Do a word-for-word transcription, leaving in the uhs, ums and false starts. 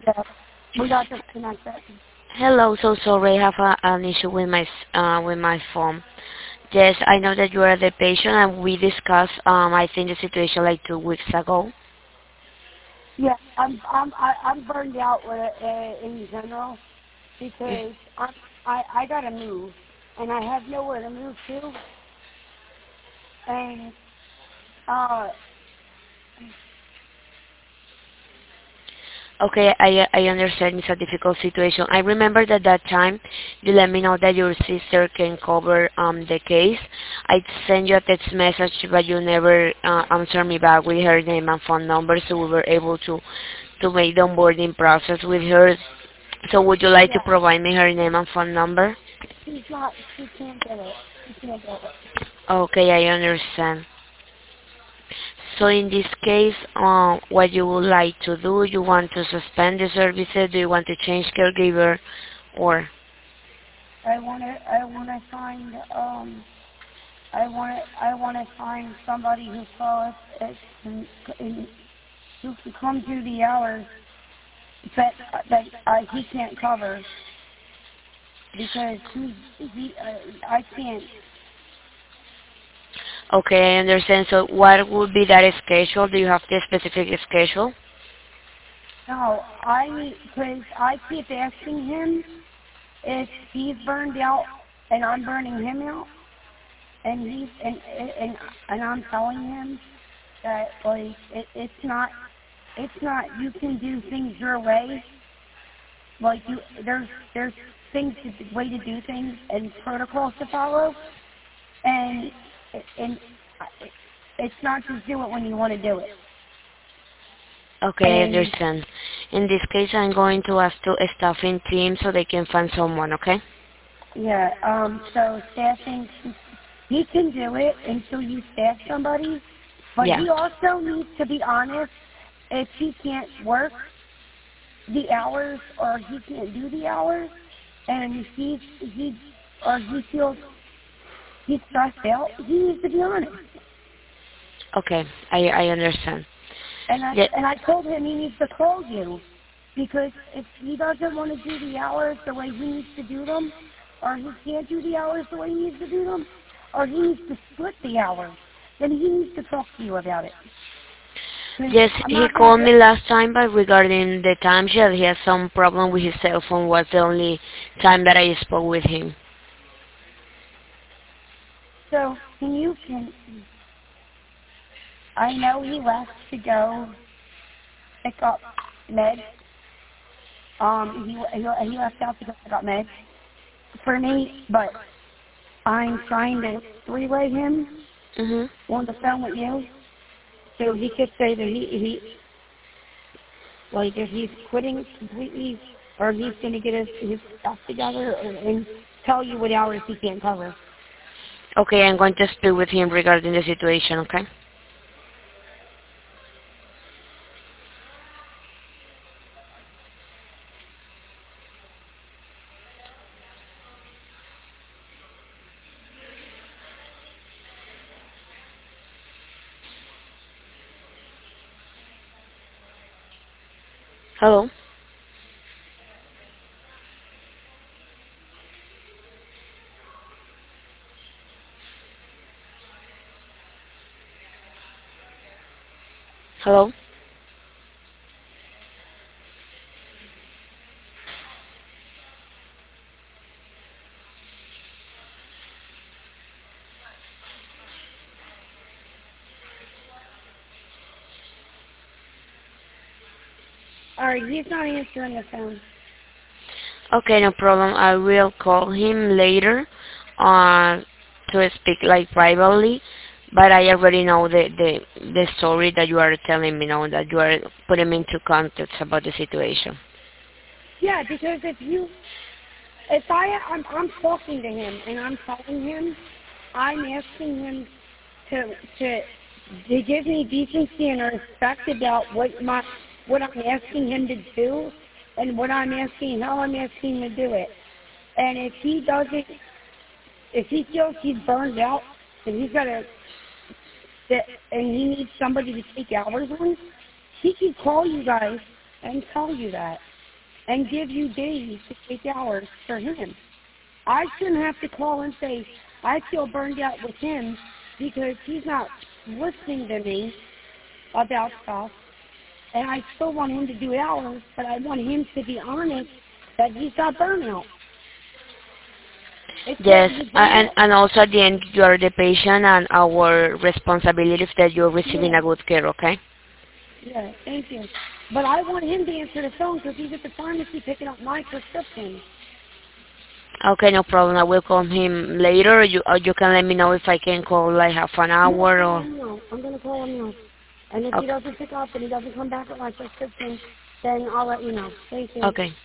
Yeah, we got disconnected. Hello, so sorry, I have a, an issue with my s- uh, with my phone. Yes, I know that you are the patient, and we discussed, um, I think the situation like two weeks ago. Yeah, I'm I'm I, I'm burned out with it uh, in general Mm. because I'm I I gotta move and I have nowhere to move to, and uh Okay, I I understand it's a difficult situation. I remember that that time you let me know that your sister can cover um the case. I sent you a text message, but you never uh, answered me back with her name and phone number, so we were able to to make the onboarding process with her. So would you like to yeah, provide me her name and phone number? she's not she can't get it she can't get it. Okay, I understand. So in this case, uh, what you would like to do? You want to suspend the services? Do you want to change caregiver, or I wanna I wanna find um I wanna I wanna find somebody who calls it and, and who can come do the hours that that uh, he can't cover because he he uh, I can't. okay, I understand. So what would be that schedule? Do you have the specific schedule? No, I because I keep asking him if he's burned out and I'm burning him out, and he's and and and I'm telling him that like it, it's not it's not you can do things your way. Like you there's there's things to way to do things and protocols to follow, and and it's not just do it when you want to do it. Okay, I And understand. In this case, I'm going to ask to staffing team so they can find someone, okay? yeah, um, so staffing, he can do it until you staff somebody, but Yeah. he also needs to be honest if he can't work the hours or he can't do the hours, and he's he or he feels he's stressed out. He needs to be honest. Okay, I I understand. And I Yeah. and I told him he needs to call you because if he doesn't want to do the hours the way he needs to do them, or he can't do the hours the way he needs to do them, or he needs to split the hours, then he needs to talk to you about it. 'Cause Yes, I'm he not gonna called get me last time, but regarding the time sheet, he has some problem with his cell phone. Was the only time that I spoke with him. so. Can you can I know he left to go pick up meds. Um, he he he left out to go pick up meds for me, but I'm trying to relay him Mhm. on the phone with you. So he could say that he, he like if he's quitting completely or he's going to get his, his stuff together and, and tell you what hours he can't cover. Okay, I'm going to speak with him regarding the situation. Okay. Hello. Hello. All right, he's not answering the phone. Okay, no problem. I will call him later, uh, to speak like privately. But I already know the the the story that you are telling me now, that you are putting me into context about the situation. Yeah, because if you, if I, I'm, I'm talking to him and I'm telling him, I'm asking him to, to, to give me decency and respect about what my, what I'm asking him to do and what I'm asking, how I'm asking him to do it. And if he doesn't, if he feels he's burned out and he's got to, and he needs somebody to take hours on, he can call you guys and tell you that. and give you days to take hours for him. I shouldn't have to call and say, I feel burned out with him because he's not listening to me about stuff. And I still want him to do hours, but I want him to be honest that he's got burnout. It's Yes, what he's a- and, burnout. and also at the end, you are the patient and our responsibility is that you're receiving Yeah. a good care, okay? Yeah, thank you. But I want him to answer the phone because he's at the pharmacy picking up my prescription. Okay, no problem. I will call him later. You, or you can let me know if I can call like half an I'm going to hour call or... him now. I'm going to call him now. And if he Okay. doesn't pick up and he doesn't come back with my prescription, then I'll let you know. Thank you. Okay.